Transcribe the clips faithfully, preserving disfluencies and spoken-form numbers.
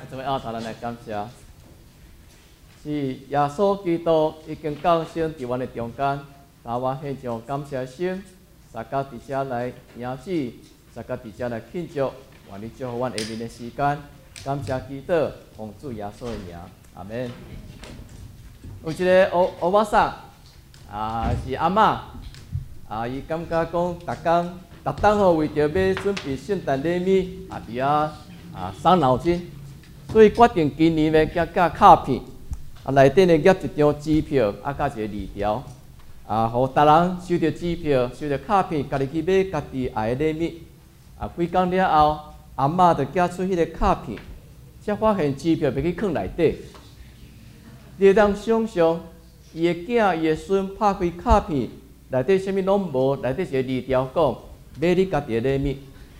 这位阿头咱来感谢，是耶稣基督已经降生伫阮的中间，打我献上感谢心，大家伫遮来迎旨，大家伫遮来庆祝，愿你祝福阮下面的时间，感谢基督，奉主耶稣的名，阿门。有一个欧欧巴桑，啊是阿嬷，啊伊感觉讲，逐工逐当吼为着要准备圣诞礼物，啊伫遐啊伤脑筋。所以决定今年要寄寄卡片，啊内底呢夹一张支票，啊甲一个字条，啊，互逐人收到支票、收到卡片，家己去买家己爱的礼物。啊，几工了后，阿嬷就寄出迄个卡片，才发现支票要去放内底。你会当想象，伊的囝、伊的孙拍开卡片，内底啥物拢无，内底一个字条讲买你家己的礼物。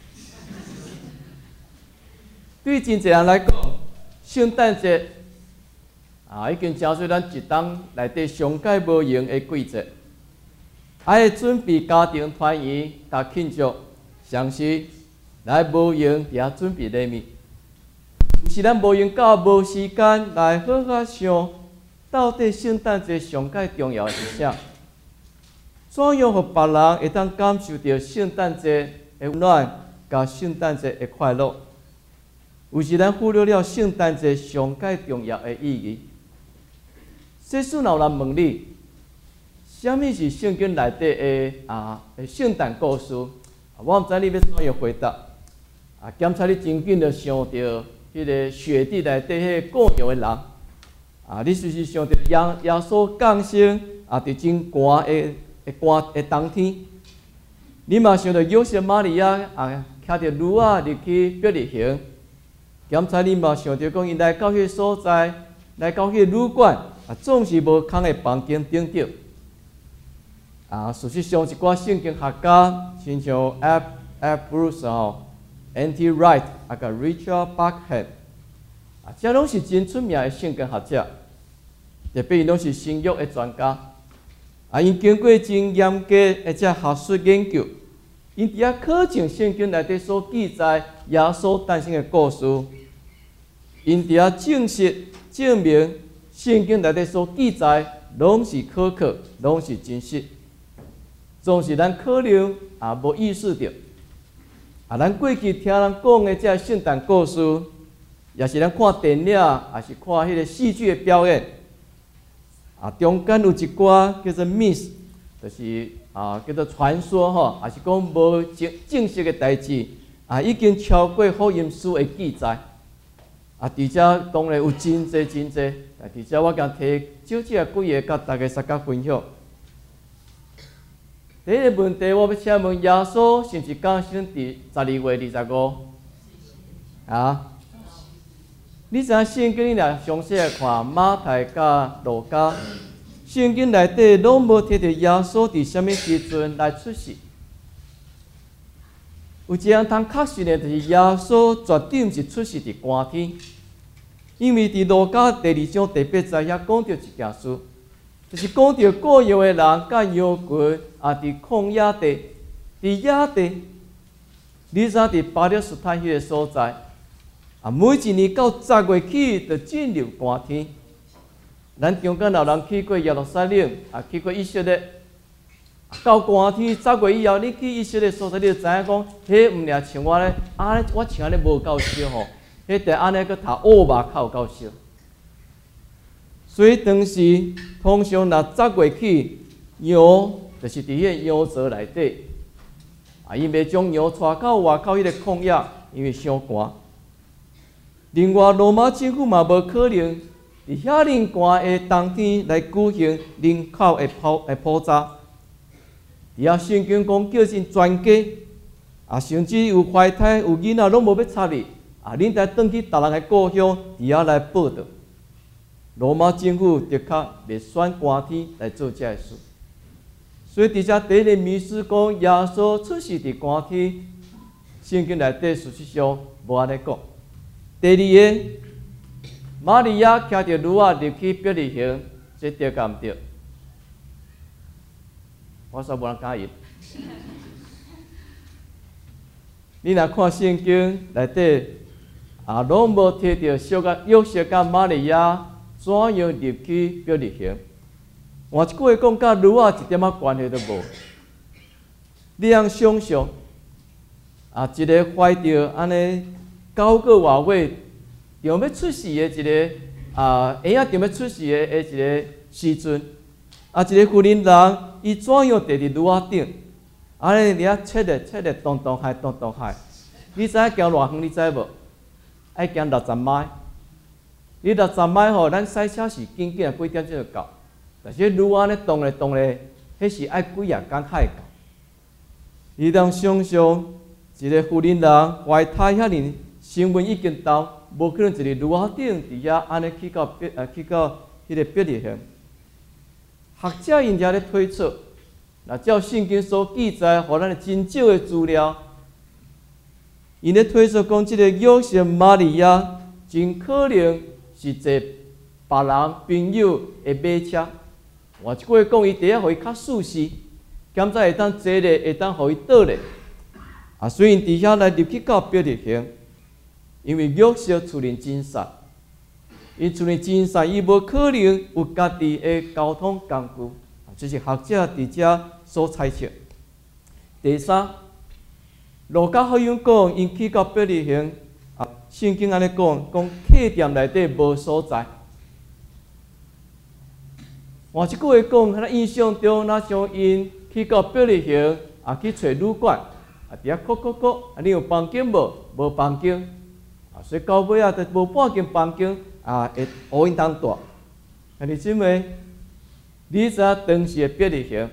对真侪人来讲，圣诞节啊，已经成做咱一冬内底上界无用的季节。爱准备家庭团圆，甲庆祝，上时来无用伫遐准备礼物。有时咱无用到无时间来好好想，到底圣诞节上界重要的是啥？怎样互别人会当感受到圣诞节的温暖，甲圣诞节的快乐？有时咱忽略了圣诞节上界重要的意义。即使有人问你，什么是圣经内底的啊圣诞故事？我毋知你要怎样回答。啊，检查你真紧就想到迄个雪地内底迄个过牛的人。啊，你是不是想到耶耶稣降生啊？伫真寒的的寒的冬天，你嘛想到约瑟玛利亚啊，骑着驴仔入去伯利恒。检查你嘛想到讲，因来到迄个所在，来到迄个旅馆，啊，总是无空的房间顶着。啊，事实上一寡圣经学家，亲像 F. F. Bruce 吼 ，N. T. Wright 啊个 Richard Buckhead， 啊，这拢是真出名的圣经学者，特别因拢是新约的专家。啊，因经过真严格而且学术研究，因伫遐考证圣经内底所记载耶稣诞生的故事。因伫遐证实、证明圣经内底所记载，拢是可靠，拢是真实。总是咱可能也无意识到，啊，咱过去听人讲的这圣诞故事，也是咱看电影，也是看迄个戏剧的表演，啊，中间有一寡叫做 myth， 就是啊叫做传说吼，也是讲无正正式的代志，啊，已经超过福音书的记载。啊，伫遮当然有真济真济，啊，伫遮我共提少少几个，甲大家大家分享。第一个问题，我要请问耶稣是毋是降生伫十二月二十五？啊？你知影圣经你若详细来看马太甲路加，圣经内底拢无提到耶稣伫什么时阵来出世。有一样通确实的，就是耶稣绝对毋是出世伫寒天，因为伫路加第二章第八节遐讲到一件事，就是讲到过夜的人甲羊群啊伫旷野地，伫野地，你知影伫巴勒斯坦迄个所在，啊每一年到十月起就进入寒天。咱中间有人去过耶路撒冷，啊去过以色列。到寒天十月以后，你去以色列所在，你就知影讲，迄毋俩像我咧，安尼我穿安尼无够烧吼，迄得安尼佮读乌麻较有够烧。所以当时通常若十月起，羊就是伫迄个羊槽内底，啊，伊袂将羊带到外口迄个旷野，因为伤寒。另外，罗马政府嘛无可能伫遐尼寒的冬天来举行人口的普的普查。伊啊，圣经讲叫阵全家，啊，甚至有怀胎有囡仔拢无要插你，啊，恁得转去别人的故乡，伫遐来报道。罗马政府的确袂选寒天来做这事，所以伫遮第一个迷思讲耶稣出世伫寒天，圣经内底事实上无安尼讲。第二个，玛利亚骑着驴仔入去伯利恒，这对敢毋对？我煞无人敢应。你若看圣经内底啊，拢无摕到小个约瑟甲玛利亚怎样入去表日行。换一句话讲，甲女仔一点仔关系都无。你通想象，啊，一个怀着安尼九个外月，要要出世的一个啊，婴仔就要出世的的一个时阵，啊，一个妇人人，伊怎样坐伫女仔顶？安尼，你啊，切咧切咧，动动海，动动海。你知影行偌远？你知无？爱行六十迈。你六十迈吼，咱赛车是紧紧啊，几点钟就到。但是女仔咧动咧动咧，迄是爱几啊工才会到。你当想象一个妇人人怀胎遐尼，成分已经到，无可能一个女仔顶伫遐安尼去到别啊去到迄个别离乡。学者因遮咧推测，若照圣经所记载，互咱真少的资料，因咧推测讲，即个约瑟玛利亚真可能是坐别人朋友的马车。换一句话讲，伊第一互伊较舒适，减再会当坐咧，会当互伊倒咧。啊，所以伫遐来入去到别离乡，因为约瑟厝里真善，伊厝里真善，伊无可能有家己的交通工具。这是学者伫遮所猜测。第三，路加福音讲，因去到伯利恒，啊，圣经安尼讲，讲客店内底无所在。换一句话讲，咱印象中，咱像因去到伯利恒，啊，去找旅馆，啊，伫遐哭哭哭，啊，你有房间无？无房间，啊，所以到尾啊，就无半间房间，啊，会互因通住。兄弟姊妹，你知影当时的伯利恒，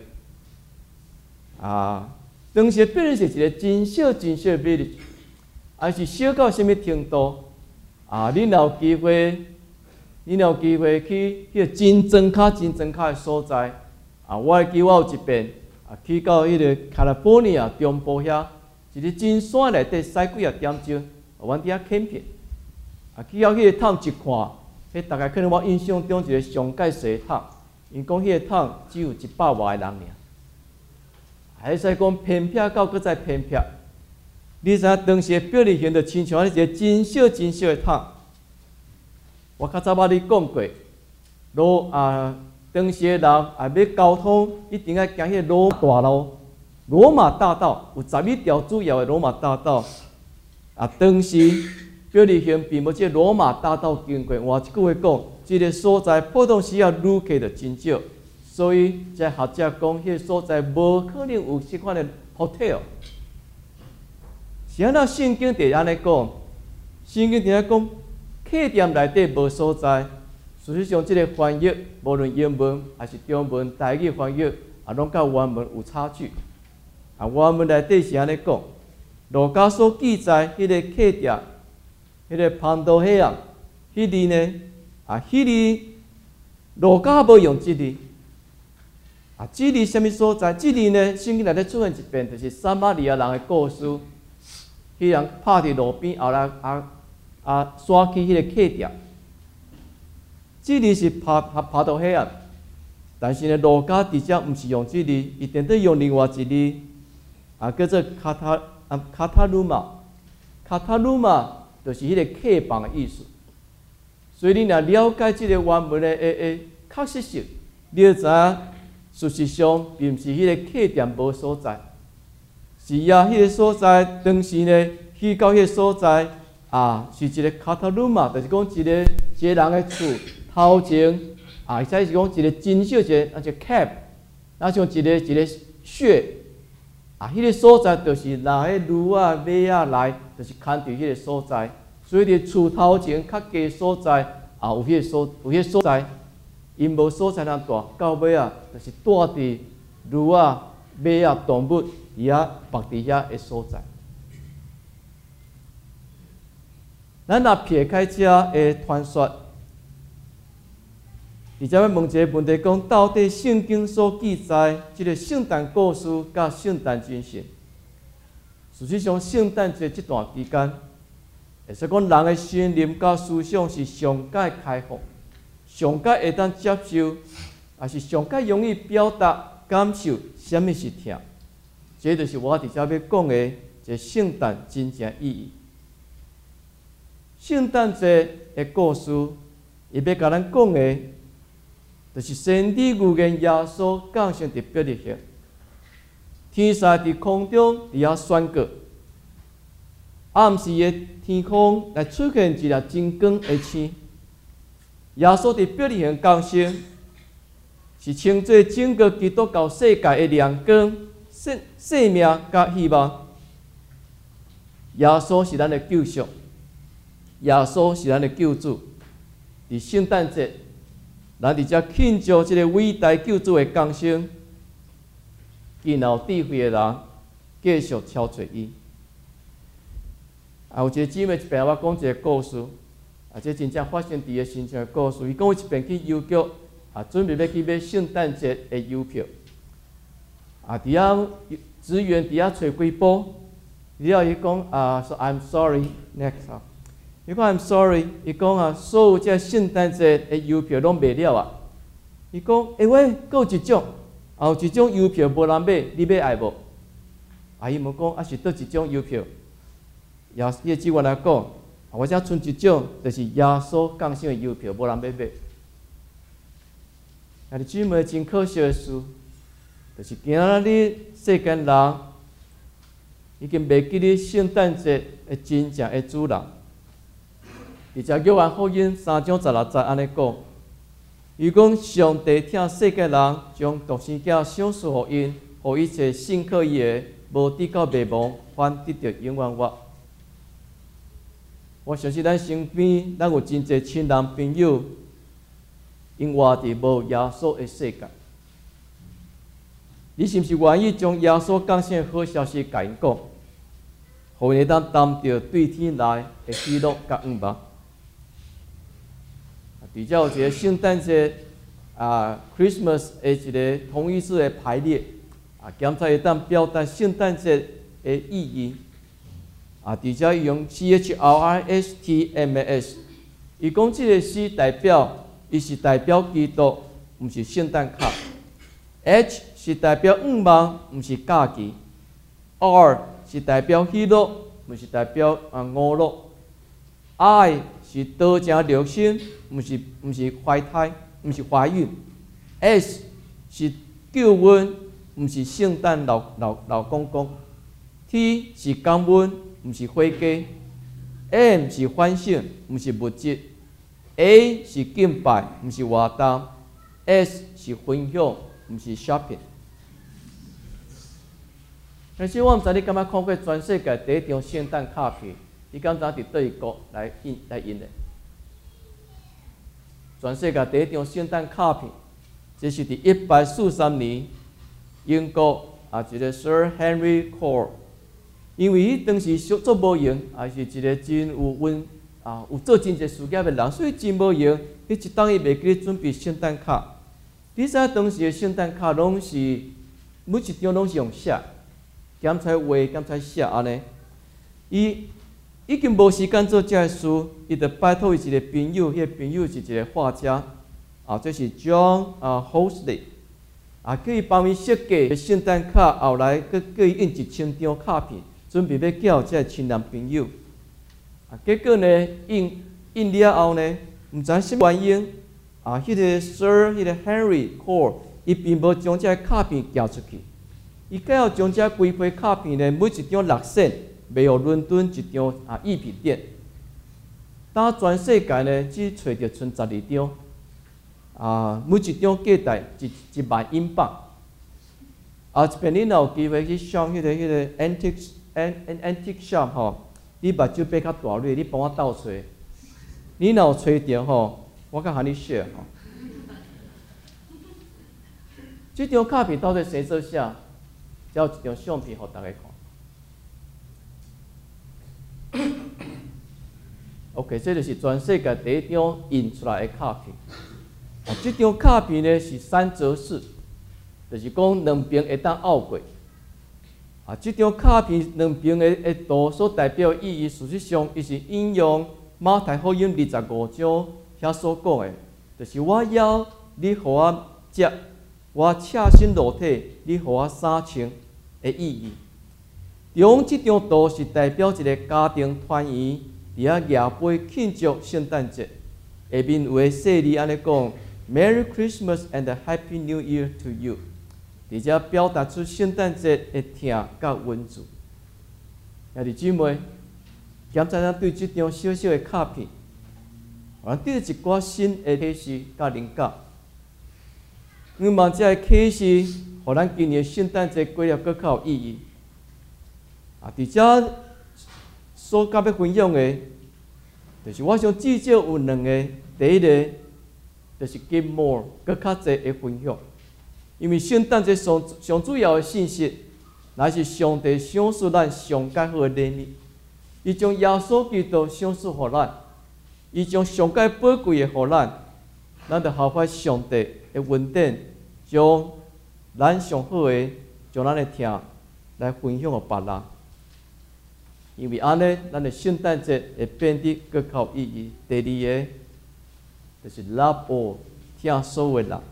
啊，当时的伯利是一个真小真小的伯利，还是小到什么程度？啊，你若有机会，你若有机会去迄个真庄卡、真庄卡的所在，啊，我会记我有一遍，啊，去到迄个卡拉波尼亚中部遐，一个真山内底驶几啊点钟，阮伫遐 camping， 啊，去到迄个桶一看，迄大概可能我印象中一个上界细桶。因讲迄个桶只有一百外个人尔，还使讲偏僻到搁再偏僻。你知影当时的伯利恒就亲像一个真小真小的桶。我较早捌你讲过，罗啊，当时的人啊要交通一定要行迄个罗马大路，罗马大道有十一条主要的罗马大道。啊，当时伯利恒并无即罗马大道经过。换一句话讲，即个所在普通时啊旅客就真少，所以这学者讲，迄个所在无可能有即款的 hotel。是安怎圣经伫安尼讲？圣经伫安讲，客店内底无所在。事实上，即个翻译无论英文还是中文、台语翻译，啊，拢甲原文有差距。啊，原文内底是安尼讲，路加所记载迄个客店。迄个潘多黑暗，迄字呢？啊，迄字路加无用即字。啊，即字什么所在？即字呢？圣经内底出现一遍，就是撒玛利亚人的故事。迄人趴伫路边，后来啊啊刷起迄个客店。即字是帕帕帕多黑暗，但是呢，路加伫遮毋是用即字，伊定得用另外一字，啊，叫做卡塔啊卡塔鲁玛，卡塔鲁玛。就是迄个客房的意思，所以你若了解即个原文的诶诶确实性，你就知影事实上并毋是迄个客店无所在，是啊，迄个所在当时呢去到迄个所在啊，是一个卡塔鲁玛，就是讲一个一个人的厝头前啊，或者是讲一个真小一个啊，一个 cab， 那像一个一个穴啊，迄个所在就是拿迄驴啊、马啊来。就是看伫迄个所在，所以伫厝头前较低所在，啊有迄个所有迄个所在，因无所在通住，到尾啊，就是住伫驴啊、马啊、动物伊遐放伫遐的所在。咱若撇开遮的传说，伫遮要问一个问题，讲到底圣经所记载即个圣诞故事甲圣诞精神？事实上，圣诞节这段期间，会说讲人的心灵甲思想是上界开放，上界会当接受，也是上界容易表达感受什么是疼。这就是我伫遮要讲的一个圣诞真正意义。 圣诞节的故事，伊要甲咱讲的，就是先知预言耶稣降生的伯利恒。天使伫空中伫遐宣告，暗时的天空来出现一粒真光的星。耶稣伫伯利恒降生，是称作整个基督教世界的亮光、生生命甲希望。耶稣是咱的救赎，耶稣是咱的救主。伫圣诞节，咱伫遮庆祝这个伟大救主的降生。更有智慧的人继续超找伊。啊，有一个姊妹一边我讲一个故事，啊，这真正发生伫个身上的故事。伊讲伊一边去邮局，啊，准备要去买圣诞节的邮票，啊，伫遐职员伫遐找几部，了伊讲啊，说 I'm sorry next 啊，伊讲 I'm sorry， 伊讲啊，所有这圣诞节的邮票拢卖了啊。伊讲，诶喂，搁有一种。后一种邮票无人买，你要爱无？啊，伊问讲啊是倒一种邮票？耶稣的职员来讲，我只剩一种，就是耶稣降生的邮票，无人要买。啊，你姊妹真可惜的事，就是今仔日世间人已经袂记咧圣诞节的真正的主人。而且约翰福音三章十六节安尼讲。伊讲，上帝疼世界人，将独生子赏赐互因，互一切信靠伊的，无直到灭亡，反得着永远活。我相信咱身边，咱有真侪亲人朋友，因活伫无耶稣的世界。你是毋是愿意将耶稣降生的好消息甲因讲，互因会当担着对天来的喜乐甲愿望？比较有一个圣诞节啊 ，Christmas 的一个同义词的排列啊，检查会当表达圣诞节的意义啊。底下用 C H R I S T M A S， 伊讲这个诗代表，伊是代表基督，毋是圣诞卡。H 是代表愿望，毋是假期。R 是代表喜乐，毋是代表啊娱乐。I 是多情热心，毋是毋是怀胎，毋是怀孕。S 是救恩，毋是圣诞老老老公公。T 是感恩，毋是火鸡。M 是反省，毋是物质。A 是敬拜，毋是活动。S 是分享，毋是 shopping。但是我毋知你敢捌看过全世界第一张圣诞卡片？你敢知伫倒一国来印来印的？全世界第一张圣诞卡片，这是伫一八四三年英国啊一个 Sir Henry Cole， 因为伊当时做无用，也是一个真有温啊有做真侪事业的人，所以真无用。伊一当伊袂记咧准备圣诞卡。你知当时的圣诞卡拢是每一张拢是用写，检查画，检查写安尼。伊已经无时间做这个事，伊就拜托伊一个朋友，迄个朋友是一个画家，啊，这是 John 啊 Hosley， 啊，叫伊帮伊设计圣诞卡，后来佮叫伊印一千张卡片，准备要寄互这个亲男朋友。啊，结果呢，印印了后呢，毋知什么原因，啊，迄、那个 Sir， 迄个 Henry Cole， 伊并无将这个卡片寄出去，伊计要将这规批卡片呢，每一张六仙。卖予伦敦一张啊艺品店，当全世界呢只找着剩十二张，啊每一张价值一一万英镑。啊，一边你若有机会去上迄、那个迄、那个 antique an antique shop 吼，你目睭闭较大蕊，你帮我倒找，你若有找着吼，我甲喊你 share 吼。这张卡片到底谁做写？只有一张相片互大家看。OK， 这就是全世界第一张印出来的卡片。啊，这张卡片呢是三折式，就是讲两边会当拗过。啊，这张卡片两边的的图所代表的意义，事实上伊是引用马太福音二十五章遐所讲的，就是我要你互我食，我赤身裸体，你互我衫穿的意义。用这张图是代表一个家庭团圆。 伫遐夜杯庆祝圣诞节，下面有个细字安尼讲 ：Merry Christmas and a Happy New Year to you。伫遮表达出圣诞节的疼甲温度。兄弟姊妹，检查咱对即张小小的卡片，互咱得一寡新的启示甲灵感。希望这个启示，互咱今年圣诞节过了更较有意义。啊，伫遮所甲要分享的，就是我想至少有两个，第一个就是 give more， 更较侪的分享。因为圣诞节上上主要的信息，乃是上帝赏赐咱上介好的礼物，伊将耶稣基督赏赐互咱，伊将上介宝贵的互咱，咱着效法上帝的恩典，将咱上好的，将咱的疼来分享互别人。因为安尼，咱的圣诞节会变得更较有意义。第二个就是 love all， 疼所有的人。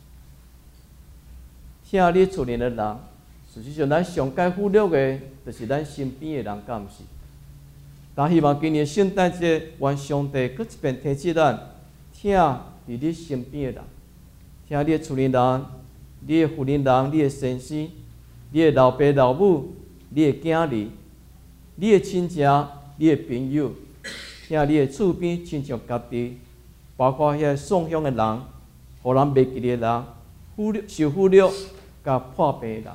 疼你厝里的人，实际上咱上该忽略的，就是咱身边的人，敢毋是？但希望今年圣诞节，愿上帝搁一遍提醒咱，疼伫你身边的人，疼你的厝里人、你的妇人人、你的先生、你的老爸老母、你的囝儿、你的亲戚、你的朋友，疼你的厝边亲像家己，包括遐送乡的人、互人袂记的人、忽略受忽略。甲破病人，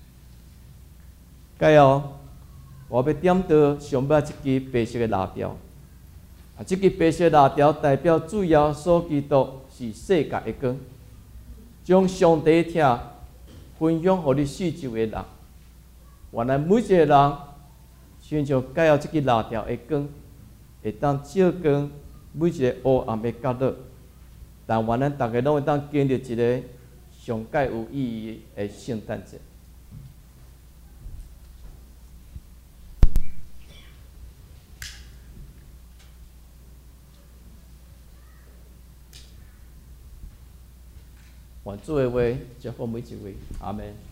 介后我要点到上尾一支白色的蜡条。啊，这支白色蜡条代表主耶稣基督是世界的光，将上帝的疼分享予你四周的人。原来每一个人，亲像介后这支蜡条的光，会当照光每一个黑暗的角落。但愿咱大家拢会当经历一个上介有意义的圣诞节。愿主的话祝福每一位，阿门。